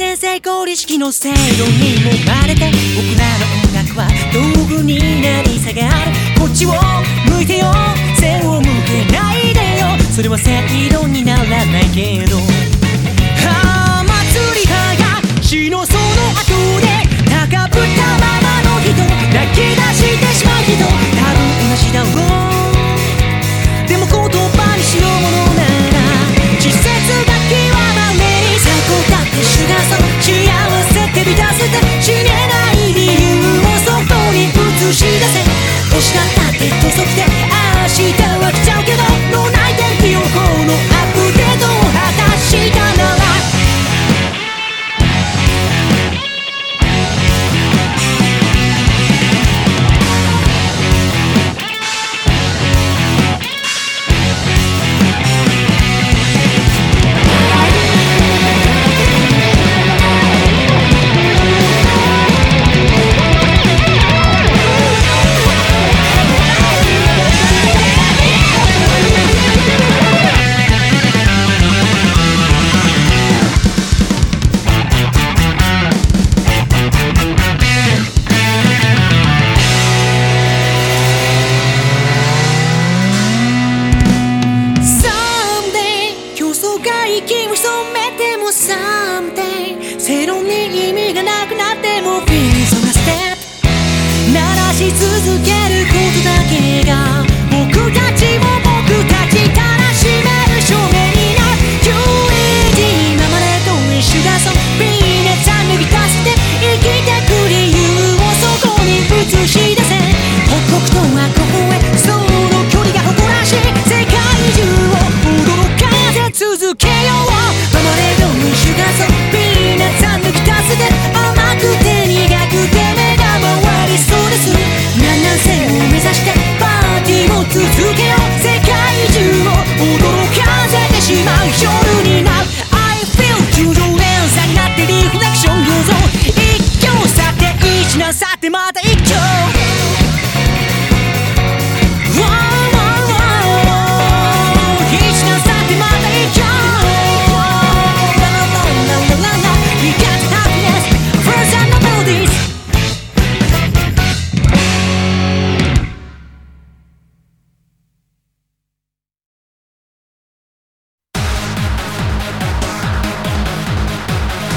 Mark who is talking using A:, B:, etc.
A: て成功意識の制度にもまれて、僕らの音楽は道具になり下がる。こっちを向いてよ、背を向けないでよ、それは正論にならないけど。祭りはや死のその後で高ぶったままの人、泣き出してしまう人、多分同じだろう。でも言葉にしようものなら、季節が極まれに最高だってシュガーソー、幸せって満たせて死ねない理由をそこに映し出せ。星だったって土足で明日は来ちゃうけど、脳内天気予報のアップデートを果たしたなら、息を潜めても someday 正論に意味がなくなっても Feels on a step 鳴らし続けることだけが